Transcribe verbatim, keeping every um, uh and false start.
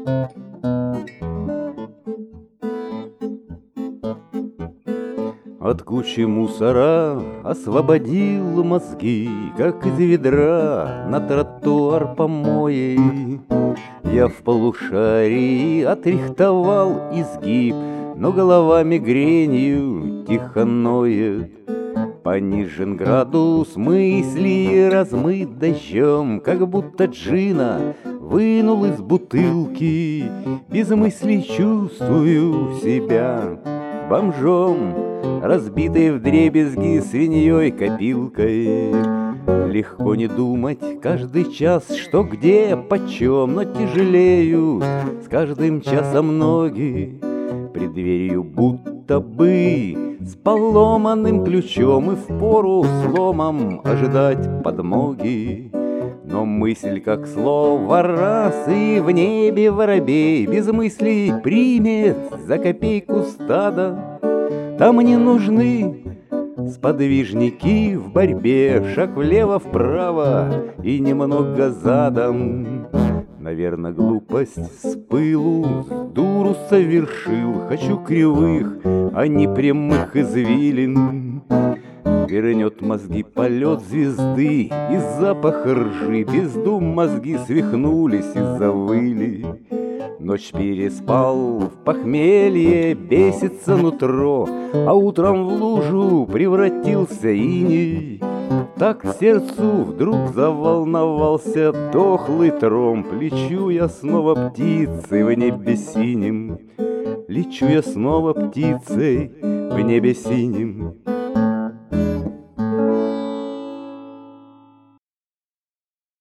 От кучи мусора освободил мозги, как из ведра на тротуар помои. Я в полушарии отрихтовал изгиб, но голова мигренью тихо ноет. Понижен градус мысли, размыт дождем, как будто джина вынул из бутылки. Без мыслей чувствую себя бомжом, разбитой вдребезги свиньей копилкой. Легко не думать каждый час, что где, почем, но тяжелеют с каждым часом ноги. Пред дверью будто бы с поломанным ключом, и впору сломом ожидать подмоги. Но мысль, как слово, раз, и в небе воробей без мыслей примет за копейку стада. Там не нужны сподвижники в борьбе, шаг влево-вправо и немного задом. Наверно, глупость с пылу с дуру совершил. Хочу кривых, а не прямых извилин. Вернет мозги полет звезды и запах ржи. Без дум мозги свихнулись и завыли. Ночь переспал, в похмелье бесится нутро, а утром в лужу превратился иней. Так к сердцу вдруг заволновался дохлый тромб. Лечу я снова птицей в небе синим. Лечу я снова птицей в небе синим.